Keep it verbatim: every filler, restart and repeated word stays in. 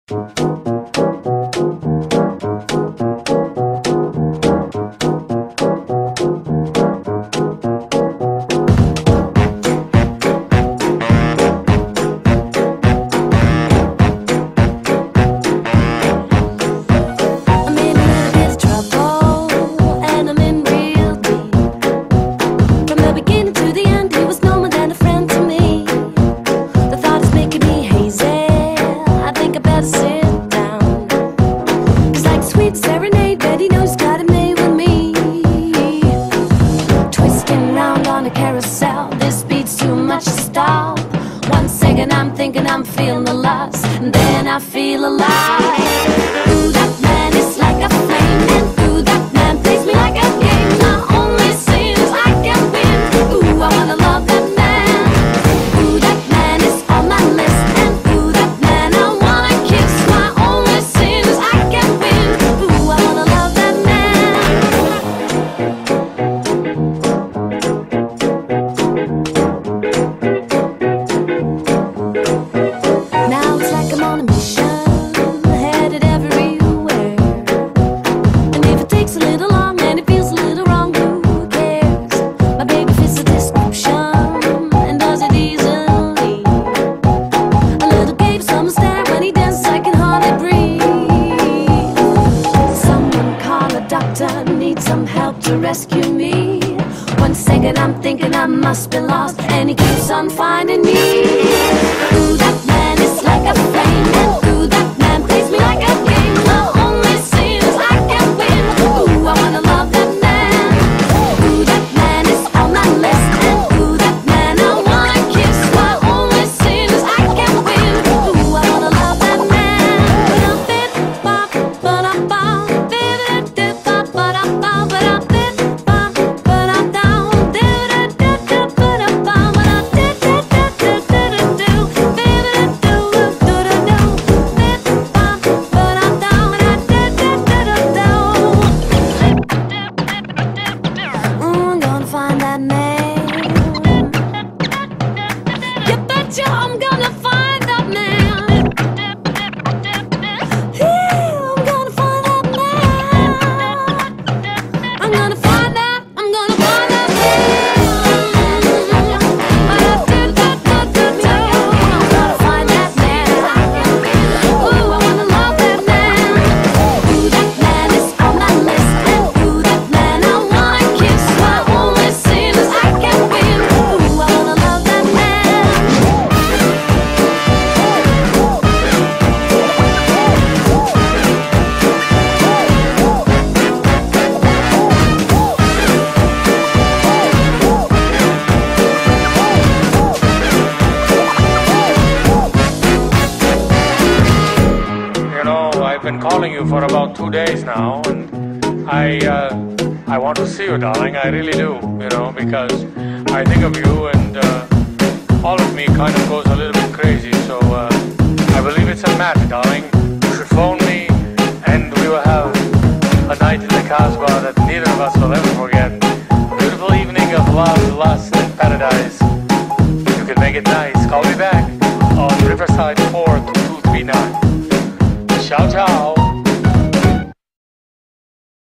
For about two days now, and I uh, I want to see you, darling. I really do, you know, because I think of you, and uh, all of me kind of goes a little bit crazy. So uh, I believe it's a match, darling. You should phone me, and we will have a night in the Casbah that neither of us will ever forget. Beautiful evening of love, lust, and paradise. You can make it nice. Call me back on Riverside four two two three nine. Ciao, ciao.